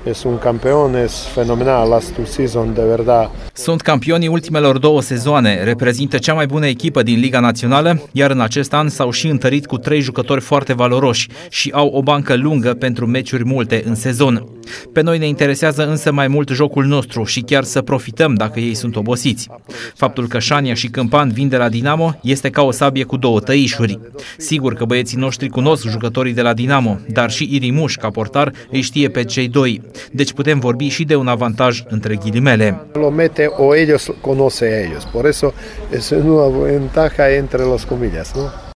Es un campeón, es fenomenal, last two season, de verdad. Sunt campionii ultimelor 2 sezoane, reprezintă cea mai bună echipă din Liga Națională, iar în acest an s-au și întărit cu 3 jucători foarte valoroși și au o bancă lungă pentru meciuri multe în sezon. Pe noi ne interesează însă mai mult jocul nostru și chiar să profităm dacă ei sunt obosiți. Faptul că Șania și Câmpan vin de la Dinamo este ca o sabie cu 2 tăișuri. Sigur că băieții noștri cunosc jucătorii de la Dinamo, dar și Irimuș, ca portar, îi știe pe cei 2. Deci putem vorbi și de un avantaj între ghilimele. Lo mete o ellos conoce a ellos, por eso es una ventaja entre las comillas, ¿no?